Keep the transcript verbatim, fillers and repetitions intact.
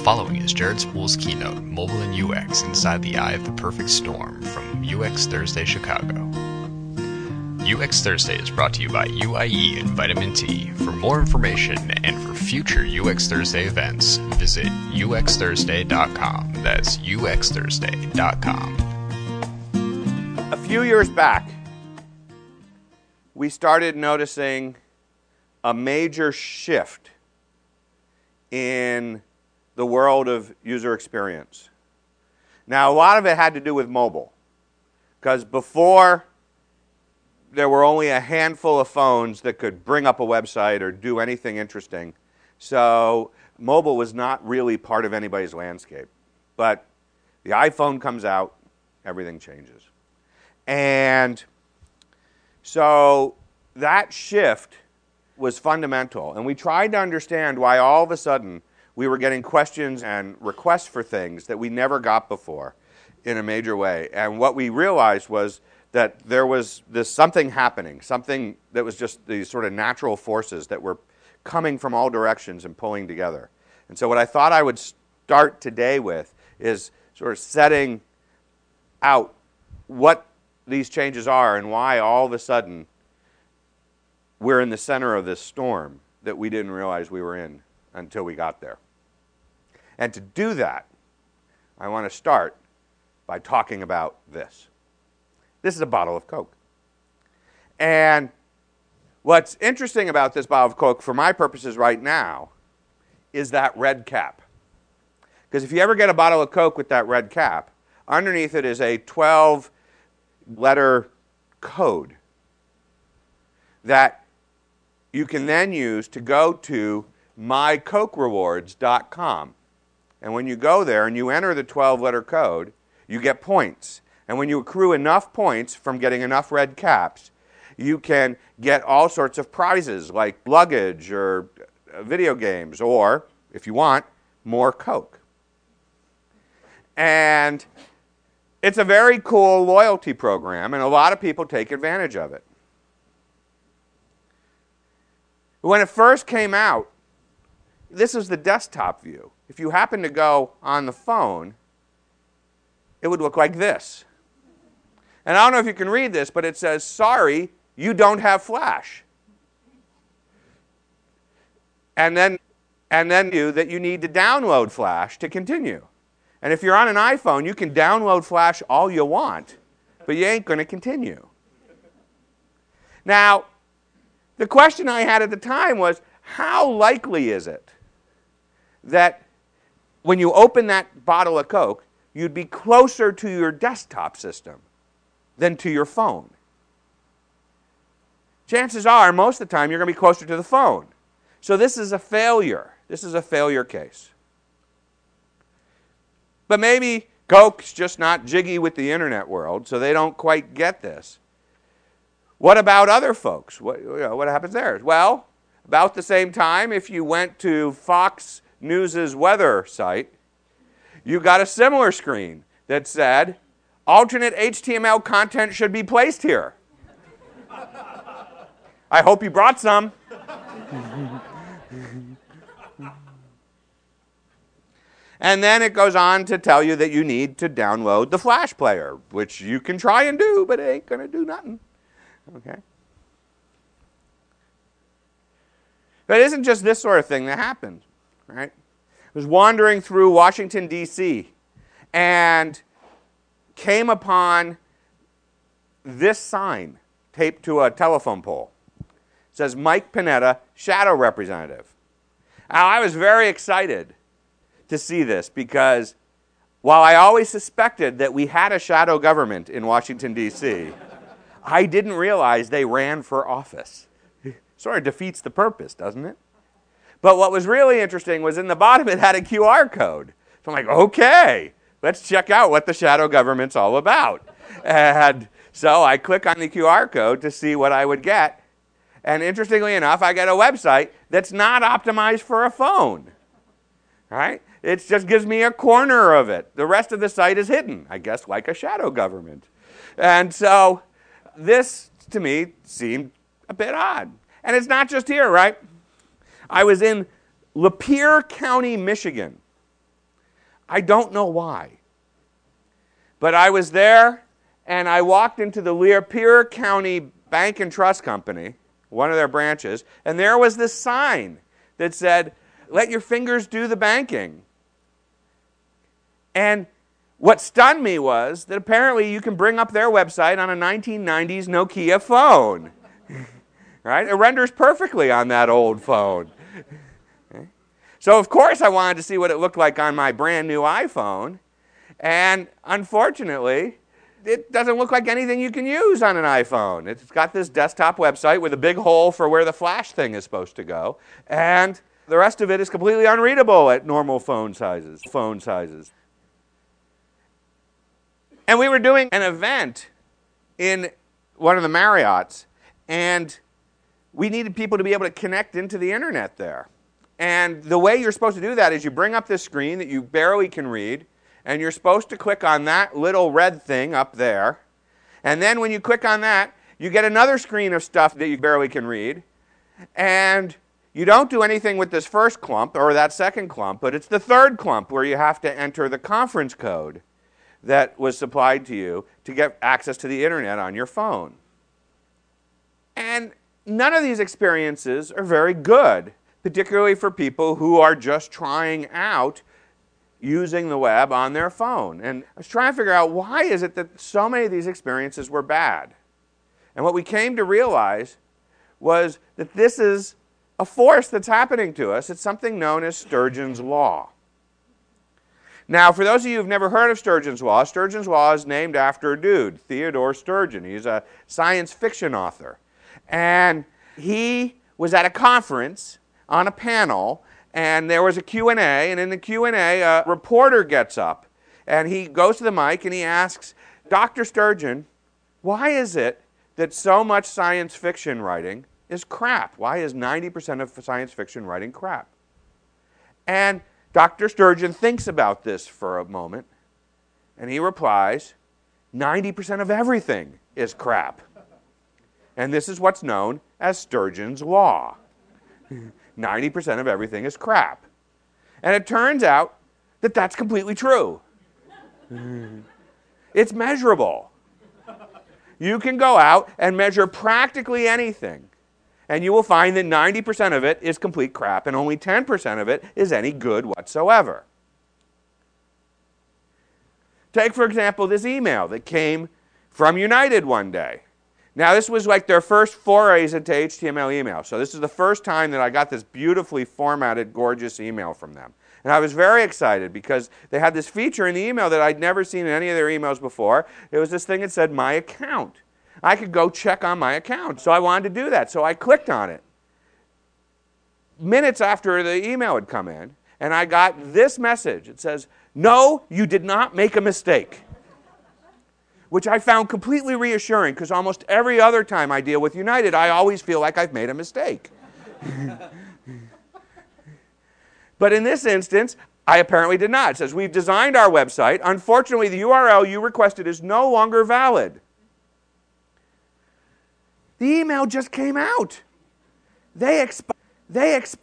following is Jared Spool's keynote, Mobile and U X Inside the Eye of the Perfect Storm, from U X Thursday Chicago. U X Thursday is brought to you by U I E and Vitamin T. For more information and for future U X Thursday events, visit U X Thursday dot com. That's U X Thursday dot com. A few years back, we started noticing a major shift in the world of user experience. Now, a lot of it had to do with mobile, because before there were only a handful of phones that could bring up a website or do anything interesting. So mobile was not really part of anybody's landscape. But the iPhone comes out, everything changes. And so that shift was fundamental. And we tried to understand why all of a sudden we were getting questions and requests for things that we never got before in a major way. And what we realized was that there was this something happening, something that was just these sort of natural forces that were coming from all directions and pulling together. And so what I thought I would start today with is sort of setting out what these changes are and why all of a sudden we're in the center of this storm that we didn't realize we were in until we got there. And to do that, I want to start by talking about this. This is a bottle of Coke. And what's interesting about this bottle of Coke, for my purposes right now, is that red cap. Because if you ever get a bottle of Coke with that red cap, underneath it is a twelve-letter code that you can then use to go to my coke rewards dot com. And when you go there and you enter the twelve-letter code, you get points. And when you accrue enough points from getting enough red caps, you can get all sorts of prizes like luggage or video games or, if you want, more Coke. And it's a very cool loyalty program, and a lot of people take advantage of it. When it first came out, this is the desktop view. If you happen to go on the phone, it would look like this. And I don't know if you can read this, but it says, sorry, you don't have Flash. And then, and then you that you need to download Flash to continue. And if you're on an iPhone, you can download Flash all you want, but you ain't going to continue. Now, the question I had at the time was, how likely is it that when you open that bottle of Coke, you'd be closer to your desktop system than to your phone? Chances are, most of the time, you're going to be closer to the phone. So this is a failure. This is a failure case. But maybe Coke's just not jiggy with the internet world, so they don't quite get this. What about other folks? What, you know, what happens there? Well, about the same time, if you went to Fox News' weather site, you got a similar screen that said, alternate H T M L content should be placed here. I hope you brought some. And then it goes on to tell you that you need to download the Flash player, which you can try and do, but it ain't going to do nothing. Okay? But it isn't just this sort of thing that happened, right? I was wandering through Washington, D C, and came upon this sign taped to a telephone pole. It says, Mike Panetta, Shadow Representative. Now, I was very excited to see this because while I always suspected that we had a shadow government in Washington, D C, I didn't realize they ran for office. Sort of defeats the purpose, doesn't it? But what was really interesting was in the bottom it had a Q R code. So I'm like, okay, let's check out what the shadow government's all about. And so I click on the Q R code to see what I would get. And interestingly enough, I get a website that's not optimized for a phone. All right? It just gives me a corner of it. The rest of the site is hidden, I guess, like a shadow government. And so this, to me, seemed a bit odd. And it's not just here, right? I was in Lapeer County, Michigan, I don't know why. But I was there, and I walked into the Lapeer County Bank and Trust Company, one of their branches, and there was this sign that said, "Let your fingers do the banking." And what stunned me was that apparently you can bring up their website on a nineteen nineties Nokia phone. Right? It renders perfectly on that old phone. Okay? So of course I wanted to see what it looked like on my brand new iPhone. And unfortunately, it doesn't look like anything you can use on an iPhone. It's got this desktop website with a big hole for where the flash thing is supposed to go. And the rest of it is completely unreadable at normal phone sizes. Phone sizes. And we were doing an event in one of the Marriotts, and we needed people to be able to connect into the internet there. And the way you're supposed to do that is you bring up this screen that you barely can read, and you're supposed to click on that little red thing up there. And then when you click on that, you get another screen of stuff that you barely can read. And you don't do anything with this first clump or that second clump, but it's the third clump where you have to enter the conference code that was supplied to you to get access to the internet on your phone. And none of these experiences are very good, particularly for people who are just trying out using the web on their phone. And I was trying to figure out, why is it that so many of these experiences were bad? And what we came to realize was that this is a force that's happening to us. It's something known as Sturgeon's Law. Now, for those of you who've never heard of Sturgeon's Law, Sturgeon's Law is named after a dude, Theodore Sturgeon. He's a science fiction author. And he was at a conference on a panel, and there was a Q and A, and in the Q and A, a reporter gets up, and he goes to the mic, and he asks, "Doctor Sturgeon, why is it that so much science fiction writing is crap? Why is ninety percent of science fiction writing crap?" And Doctor Sturgeon thinks about this for a moment, and he replies, ninety percent of everything is crap. And this is what's known as Sturgeon's Law. ninety percent of everything is crap. And it turns out that that's completely true. It's measurable. You can go out and measure practically anything, and you will find that ninety percent of it is complete crap, and only ten percent of it is any good whatsoever. Take, for example, this email that came from United one day. Now, this was like their first forays into H T M L email. So this is the first time that I got this beautifully formatted, gorgeous email from them. And I was very excited because they had this feature in the email that I'd never seen in any of their emails before. It was this thing that said, "My account." I could go check on my account. So I wanted to do that. So I clicked on it. Minutes after the email had come in, and I got this message. It says, "No, you did not make a mistake." Which I found completely reassuring, because almost every other time I deal with United, I always feel like I've made a mistake. But in this instance, I apparently did not. It says, "We've designed our website. Unfortunately, the U R L you requested is no longer valid." The email just came out. They exp- they exp-